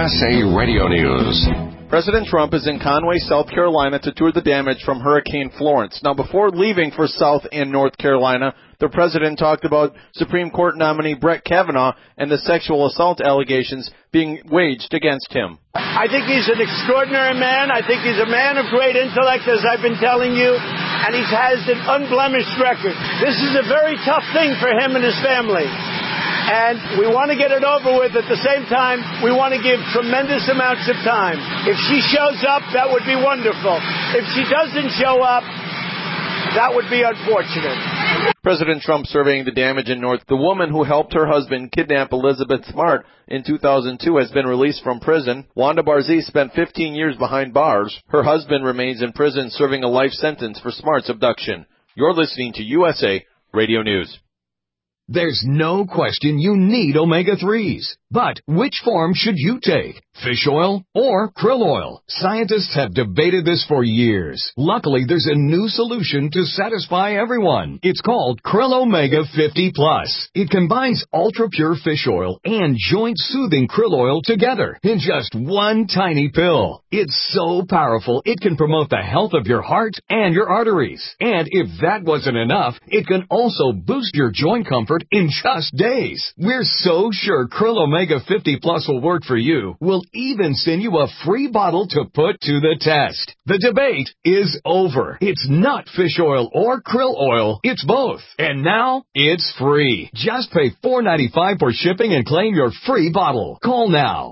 USA Radio News. President Trump is in Conway, South Carolina to tour the damage from Hurricane Florence. Now, before leaving for South and North Carolina, the president talked about Supreme Court nominee Brett Kavanaugh and the sexual assault allegations being waged against him. I think he's an extraordinary man. I think he's a man of great intellect, as I've been telling you, and he has an unblemished record. This is a very tough thing for him and his family. And we want to get it over with. At the same time, we want to give tremendous amounts of time. If she shows up, that would be wonderful. If she doesn't show up, that would be unfortunate. President Trump surveying the damage in North. The woman who helped her husband kidnap Elizabeth Smart in 2002 has been released from prison. Wanda Barzee spent 15 years behind bars. Her husband remains in prison serving a life sentence for Smart's abduction. You're listening to USA Radio News. There's no question you need omega-3s. But which form should you take? Fish oil or krill oil? Scientists have debated this for years. Luckily, there's a new solution to satisfy everyone. It's called Krill Omega 50 Plus. It combines ultra-pure fish oil and joint-soothing krill oil together in just one tiny pill. It's so powerful, it can promote the health of your heart and your arteries. And if that wasn't enough, it can also boost your joint comfort in just days. We're so sure Krill Omega 50 Plus will work for you. We'll even send you a free bottle to put to the test. The debate is over. It's not fish oil or krill oil. It's both. And now, it's free. Just pay $4.95 for shipping and claim your free bottle. Call now.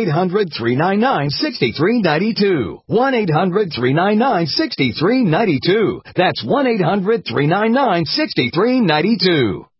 1-800-399-6392. 1-800-399-6392. That's 1-800-399-6392.